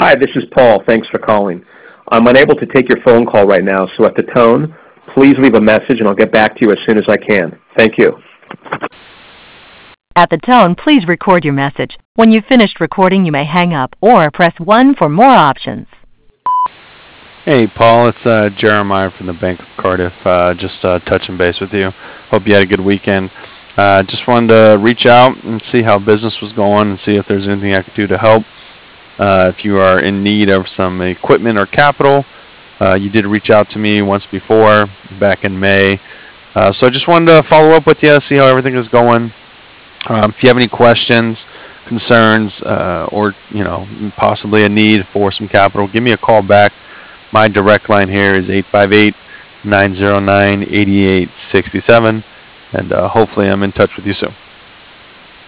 Hi, this is Paul. Thanks for calling. I'm unable to take your phone call right now, so at the tone, please leave a message and I'll get back to you as soon as I can. Thank you. At the tone, please record your message. When you've finished recording, you may hang up or press 1 for more options. Hey, Paul, it's Jeremiah from the Bank of Cardiff. Just touching base with you. Hope you had a good weekend. Just wanted to reach out and see how business was going and see if there's anything I could do to help. If you are in need of some equipment or capital, you did reach out to me once before, back in May. So I just wanted to follow up with you, see how everything is going. If you have any questions, concerns, or possibly a need for some capital, give me a call back. My direct line here is 858-909-8867, and hopefully I'm in touch with you soon.